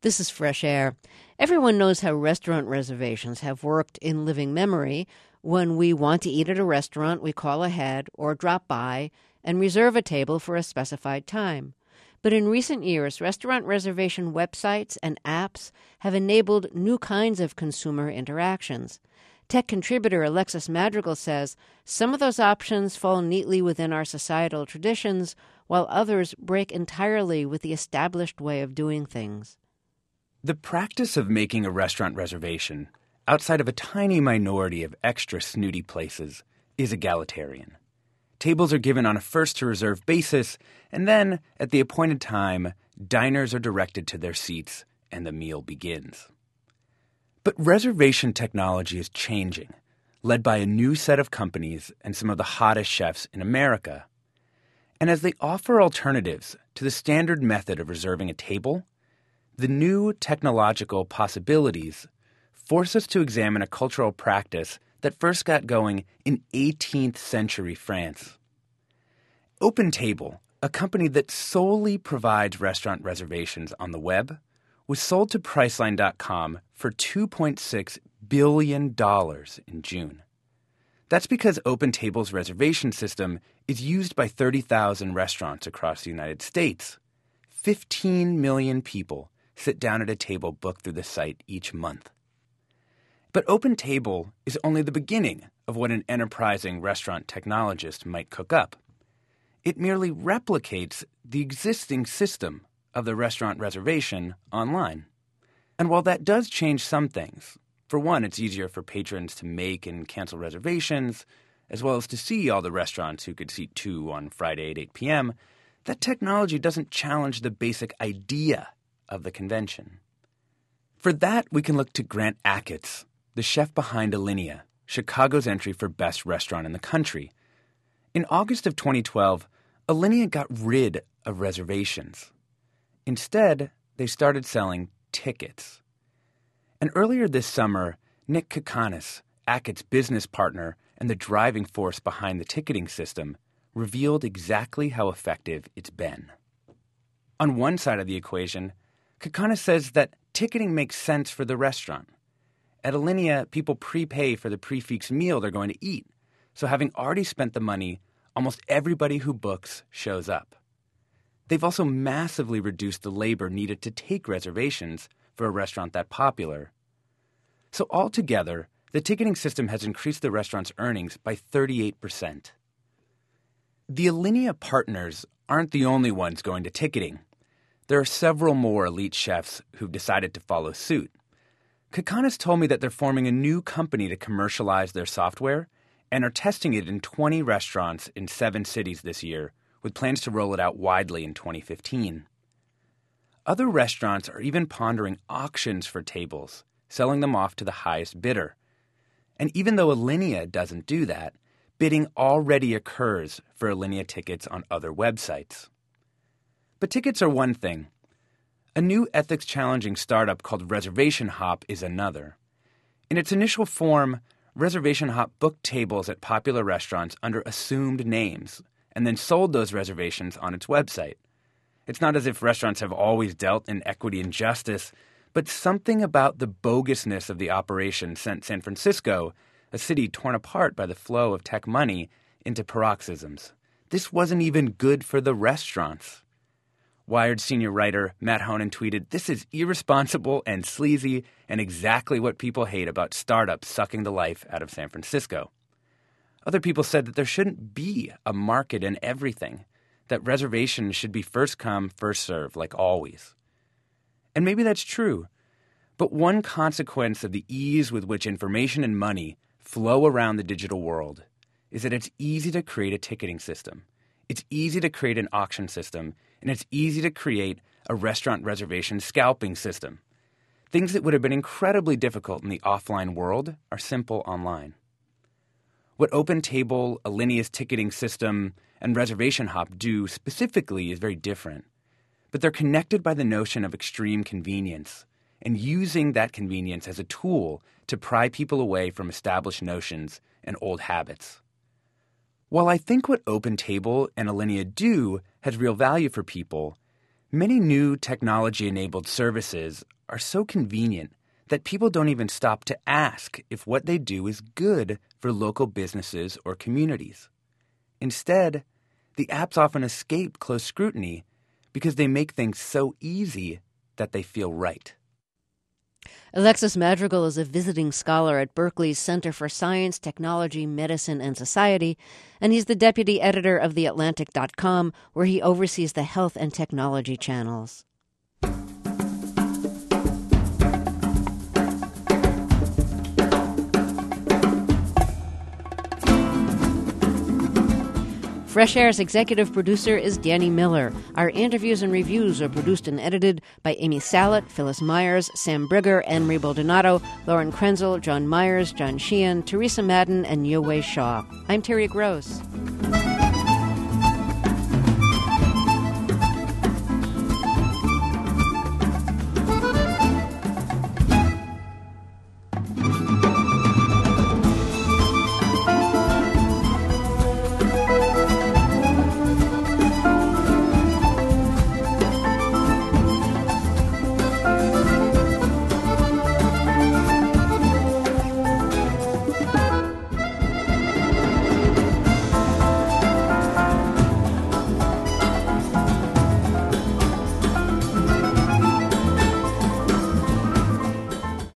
This is Fresh Air. Everyone knows how restaurant reservations have worked in living memory. When we want to eat at a restaurant, we call ahead or drop by and reserve a table for a specified time. But in recent years, restaurant reservation websites and apps have enabled new kinds of consumer interactions. Tech contributor Alexis Madrigal says some of those options fall neatly within our societal traditions, while others break entirely with the established way of doing things. The practice of making a restaurant reservation, outside of a tiny minority of extra snooty places, is egalitarian. Tables are given on a first-to-reserve basis, and then, at the appointed time, diners are directed to their seats and the meal begins. But reservation technology is changing, led by a new set of companies and some of the hottest chefs in America. And as they offer alternatives to the standard method of reserving a table, the new technological possibilities force us to examine a cultural practice that first got going in 18th century France. OpenTable, a company that solely provides restaurant reservations on the web, was sold to Priceline.com for $2.6 billion in June. That's because OpenTable's reservation system is used by 30,000 restaurants across the United States. 15 million people sit down at a table booked through the site each month. But OpenTable is only the beginning of what an enterprising restaurant technologist might cook up. It merely replicates the existing system of the restaurant reservation online. And while that does change some things, for one, it's easier for patrons to make and cancel reservations, as well as to see all the restaurants who could seat two on Friday at 8 p.m., that technology doesn't challenge the basic idea of the convention. For that, we can look to Grant Achatz, the chef behind Alinea, Chicago's entry for best restaurant in the country. In August of 2012, Alinea got rid of reservations. Instead, they started selling tickets. And earlier this summer, Nick Kakanis, Achatz' business partner and the driving force behind the ticketing system, revealed exactly how effective it's been. On one side of the equation, Kakanis says that ticketing makes sense for the restaurant. At Alinea, people prepay for the prefix meal they're going to eat, so having already spent the money, almost everybody who books shows up. They've also massively reduced the labor needed to take reservations for a restaurant that popular. So altogether, the ticketing system has increased the restaurant's earnings by 38%. The Alinea partners aren't the only ones going to ticketing. There are several more elite chefs who've decided to follow suit. Kakanis told me that they're forming a new company to commercialize their software and are testing it in 20 restaurants in 7 cities this year, with plans to roll it out widely in 2015. Other restaurants are even pondering auctions for tables, selling them off to the highest bidder. And even though Alinea doesn't do that, bidding already occurs for Alinea tickets on other websites. But tickets are one thing. A new ethics-challenging startup called Reservation Hop is another. In its initial form, Reservation Hop booked tables at popular restaurants under assumed names and then sold those reservations on its website. It's not as if restaurants have always dealt in equity and justice, but something about the bogusness of the operation sent San Francisco, a city torn apart by the flow of tech money, into paroxysms. This wasn't even good for the restaurants. Wired senior writer Matt Honan tweeted, "This is irresponsible and sleazy and exactly what people hate about startups sucking the life out of San Francisco." Other people said that there shouldn't be a market in everything, that reservations should be first come, first served, like always. And maybe that's true, but one consequence of the ease with which information and money flow around the digital world is that it's easy to create a ticketing system. It's easy to create an auction system, and it's easy to create a restaurant reservation scalping system. Things that would have been incredibly difficult in the offline world are simple online. What OpenTable, Alinea's ticketing system, and Reservation Hop do specifically is very different. But they're connected by the notion of extreme convenience and using that convenience as a tool to pry people away from established notions and old habits. While I think what OpenTable and Alinea do has real value for people, Many new technology-enabled services are so convenient that people don't even stop to ask if what they do is good for local businesses or communities. Instead, the apps often escape close scrutiny because they make things so easy that they feel right. Alexis Madrigal is a visiting scholar at Berkeley's Center for Science, Technology, Medicine, and Society, and he's the deputy editor of TheAtlantic.com, where he oversees the health and technology channels. Fresh Air's executive producer is Danny Miller. Our interviews and reviews are produced and edited by Amy Salet, Phyllis Myers, Sam Brigger, Anne-Marie Baldonado, Lauren Krenzel, John Myers, John Sheehan, Teresa Madden, and Yowei Shaw. I'm Terry Gross.